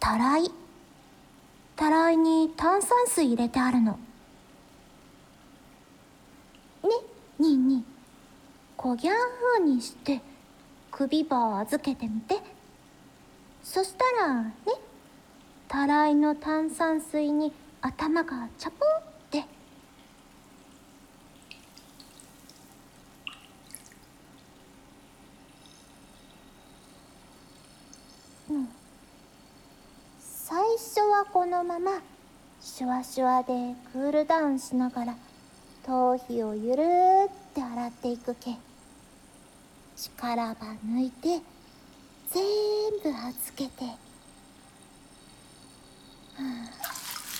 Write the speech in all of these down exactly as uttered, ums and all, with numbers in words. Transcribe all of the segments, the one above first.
たらい。たらいに炭酸水入れてあるの。ね、にいにい、こぎゃん風にして首ば預けてみて。そしたらね、たらいの炭酸水に頭がチャポって。うん。最初はこのままシュワシュワでクールダウンしながら頭皮をゆるーって洗っていくけ。力ば抜いて全部預けて。はあ、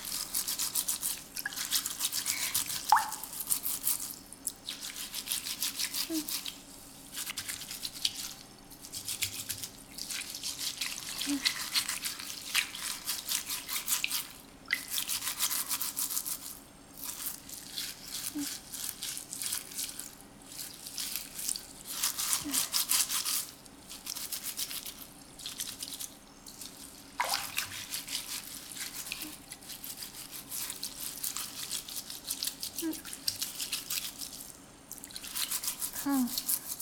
うん。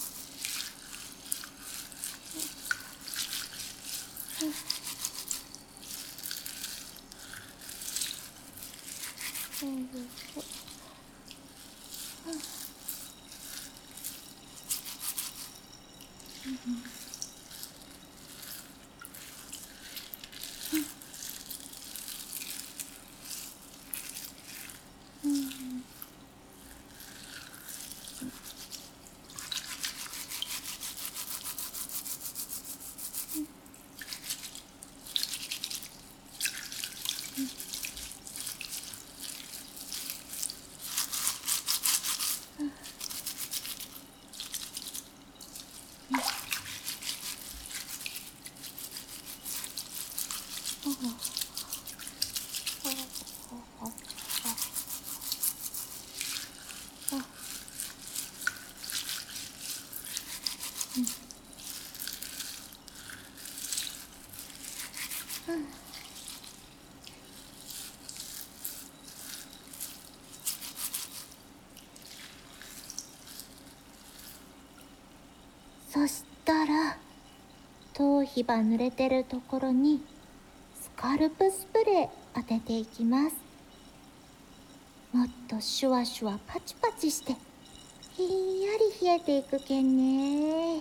そしたら頭皮ば濡れてるところにスカルプスプレー当てていきます。もっとシュワシュワパチパチしてひんやり冷えていくけんね。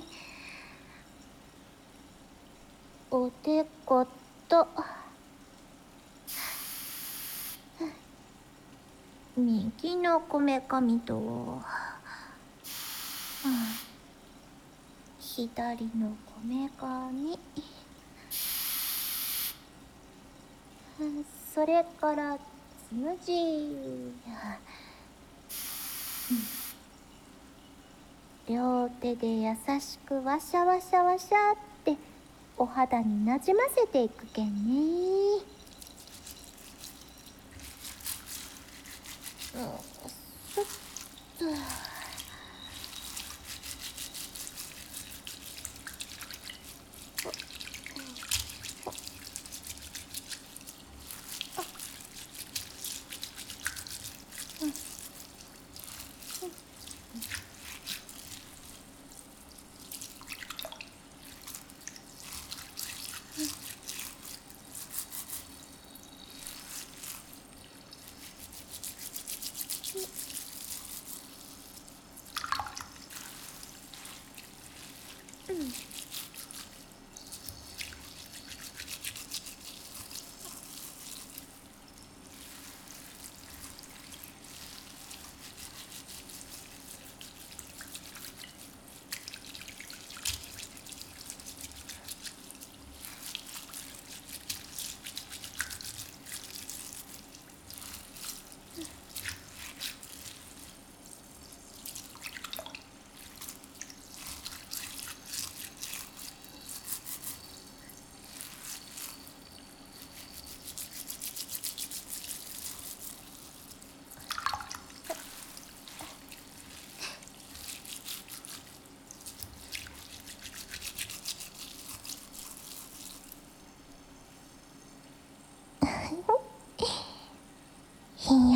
おでこと、右のこめかみと、うん、左のこめかみ、それからつむじ、うん、両手で優しくワシャワシャワシャってお肌になじませていくけんね。うん、そっと。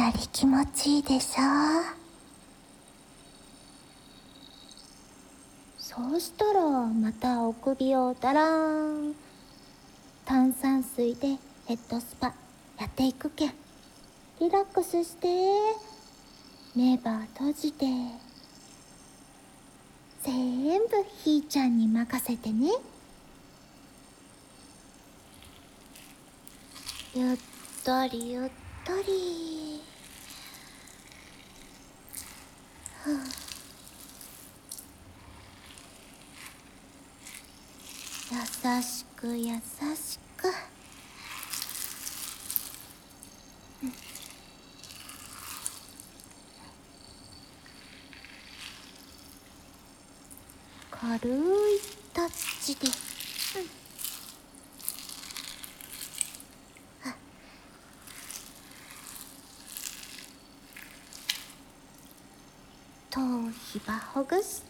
なり気持ちいいでしょ。そうしたらまたお首をだらーん、炭酸水でヘッドスパやっていくけん、リラックスして目ば閉じて、全部ひーちゃんに任せてね。ゆったりゆったり、はあ、優しく優しく、うん、軽いタッチで、うん、あ、頭皮ばほぐして、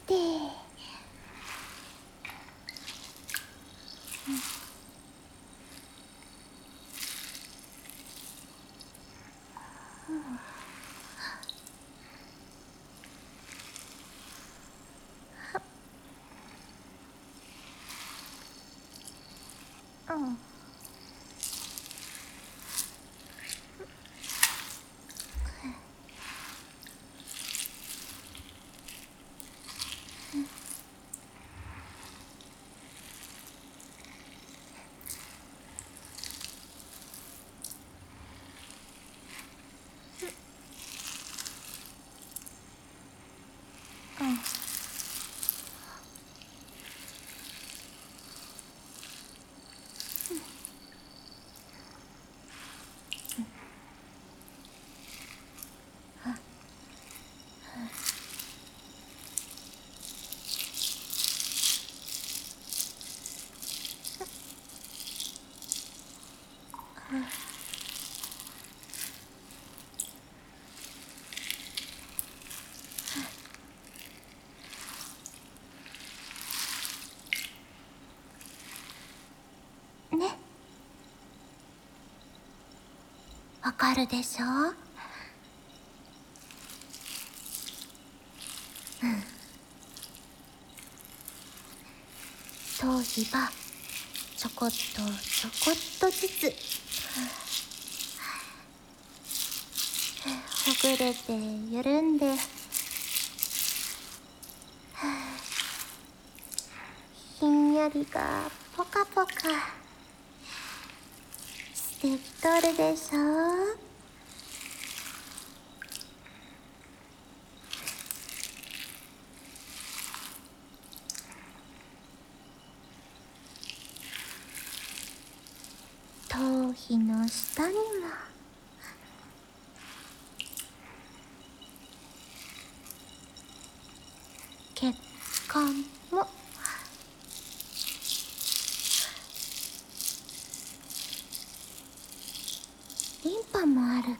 うん、うん、ね、わかるでしょ。頭皮ばちょこっとちょこっとずつほぐれて緩んで、ひんやりがポカポカしてきとるでしょ。頭皮の下にも血管もリンパもある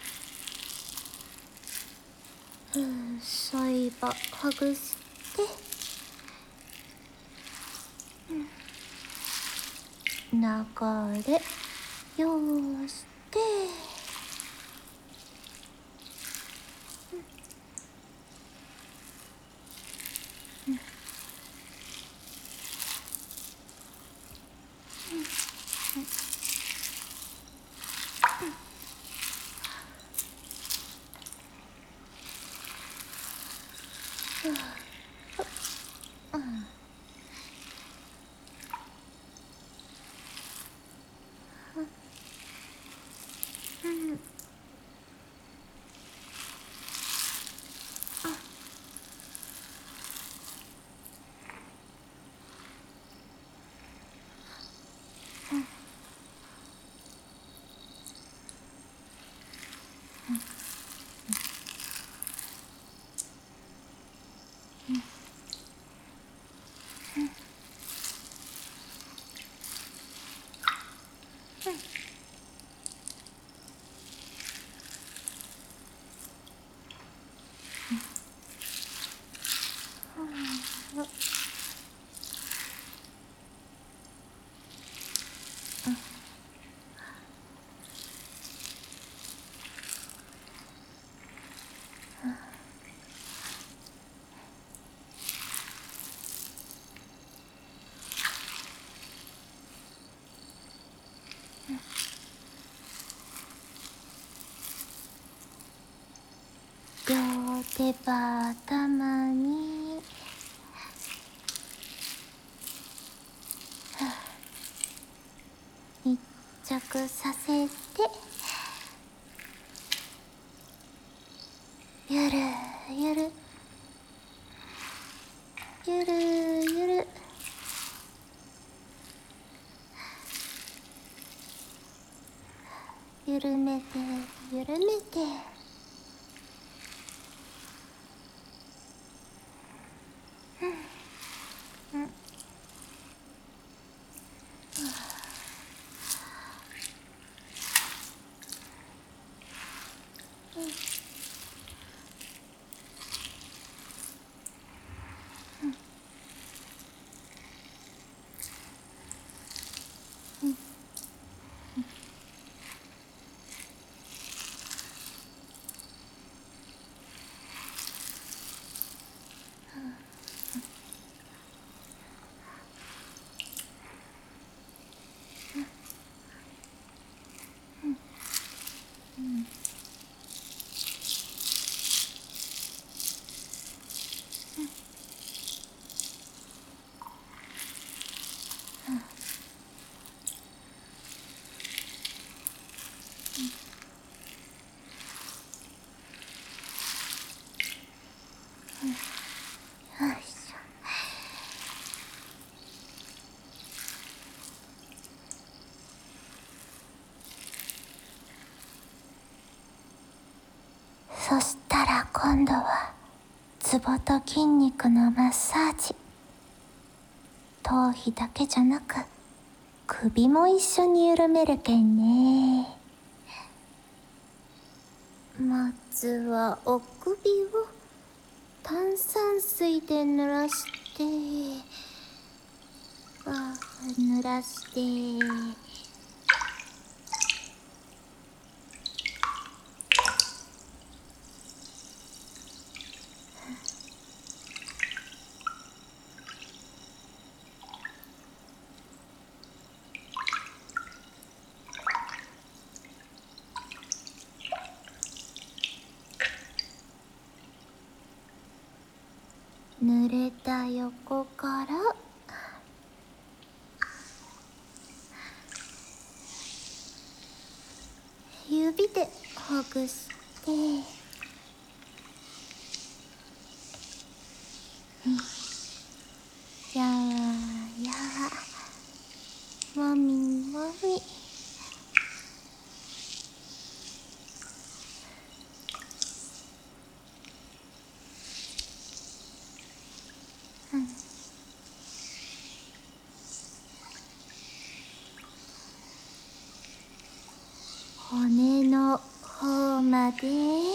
けん、うん、そういばほぐして、うん、流れようして、うん、うん、うん、うん、 手羽頭に密着させて、ゆるゆるゆるゆる緩めて緩めて、うんうん、よいしょ。そしたら今度はツボと筋肉のマッサージ。頭皮だけじゃなく首も一緒に緩めるけんね。まずはお首を炭酸水で濡らして、あ濡らして濡れた横から指でほぐして、やわやわ、もみもみ。うん、骨の方まで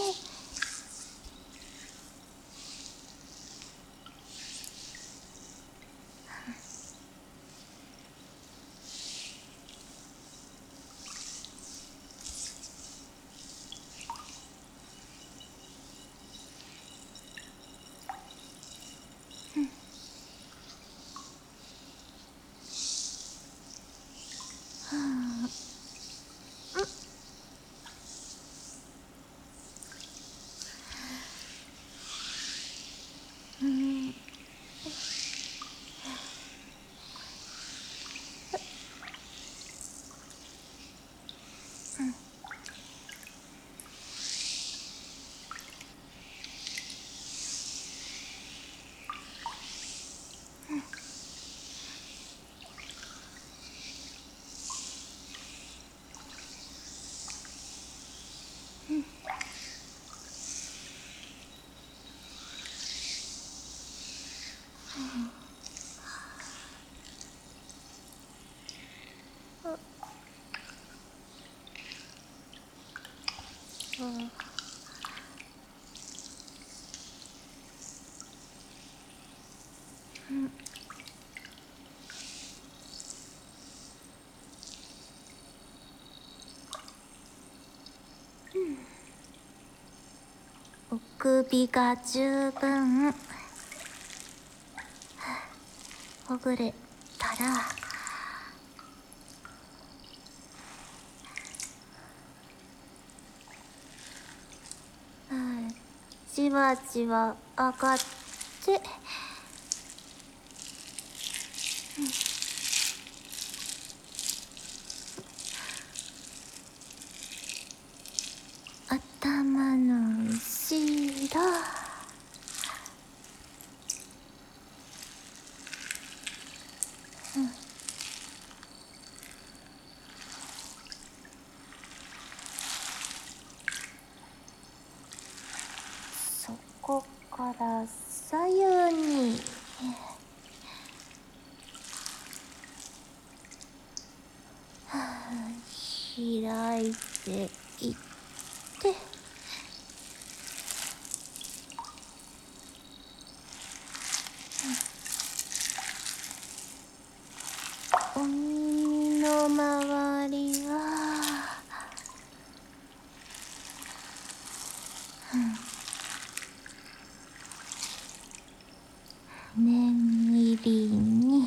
お首が十分ほぐれたら、 じわじわ上がって、頭の後ろ、そこから左右に開いていって、お耳の周りは念入りに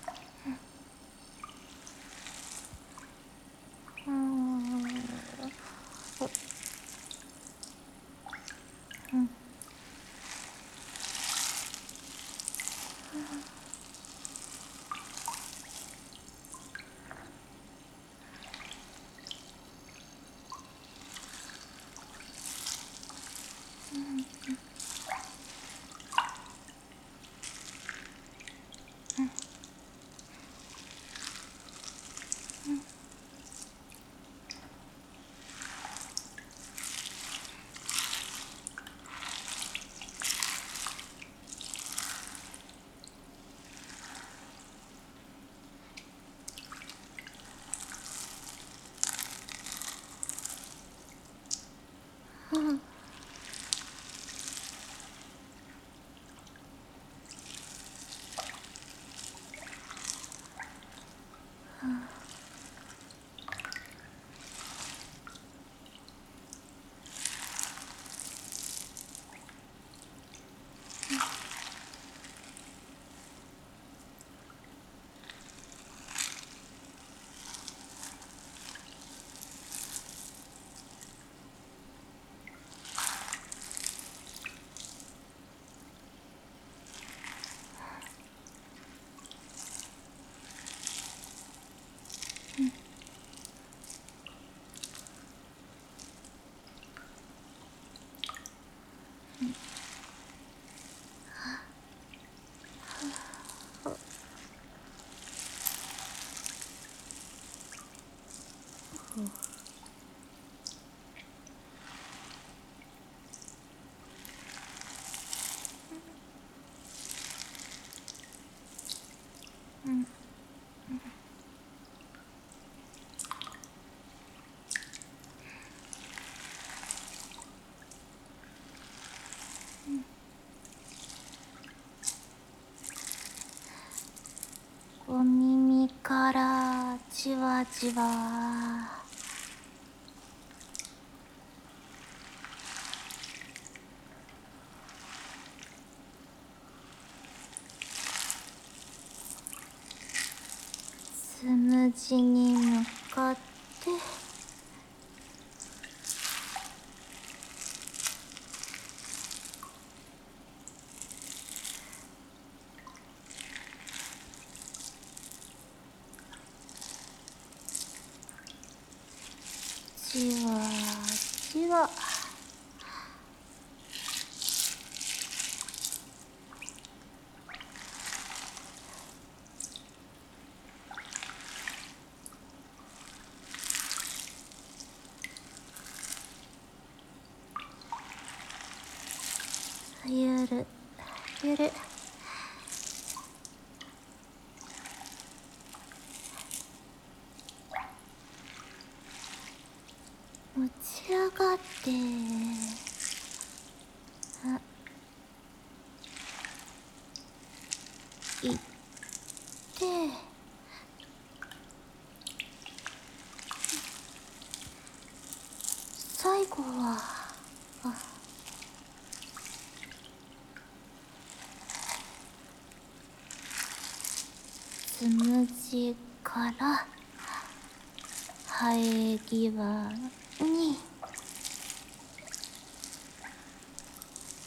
お耳からじわじわつむじに向かってじわじわゆるゆる持ち上がってあいって最後はあつむじから生え際に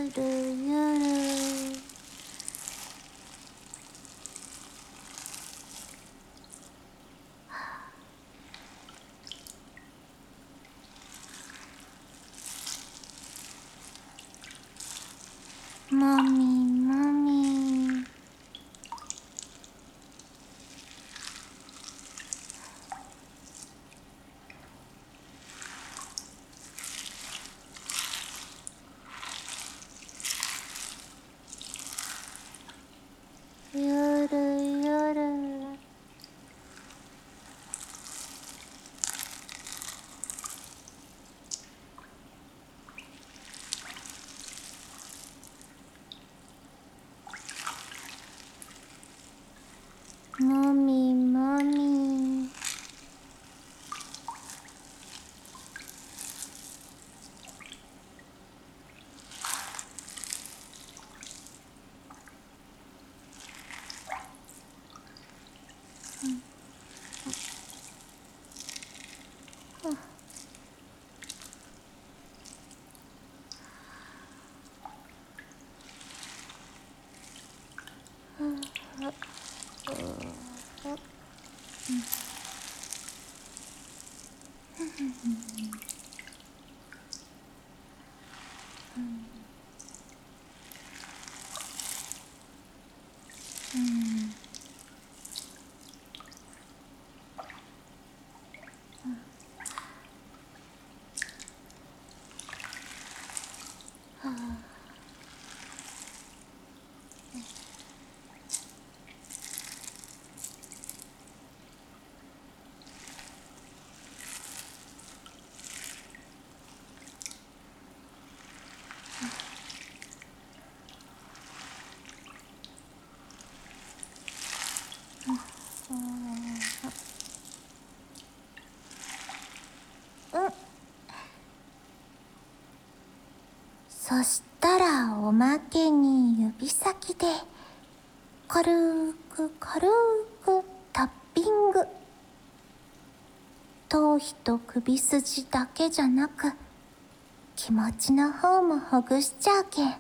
ゆるゆる。もみもみ。ゆるゆる。もみもみ。そしたらおまけに指先で軽く軽くタッピング。頭皮と首筋だけじゃなく気持ちの方もほぐしちゃうけん。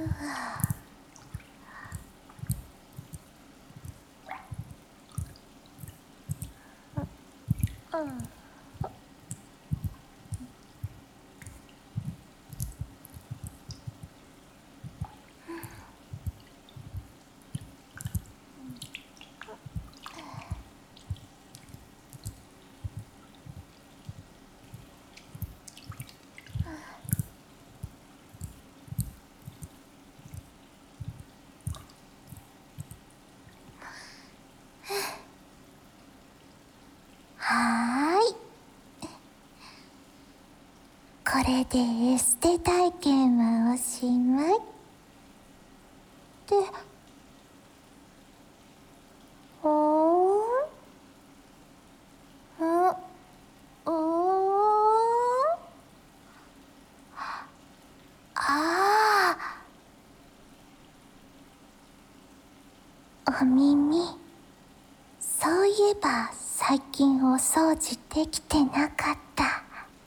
はーい。これでエステ体験はおしまい。で、おーんおおああ、お耳。そういえば最近お掃除できてなかった。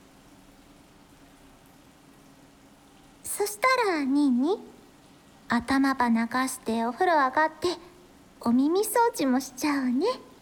そしたらニーニー、頭ば流してお風呂上がってお耳掃除もしちゃうね。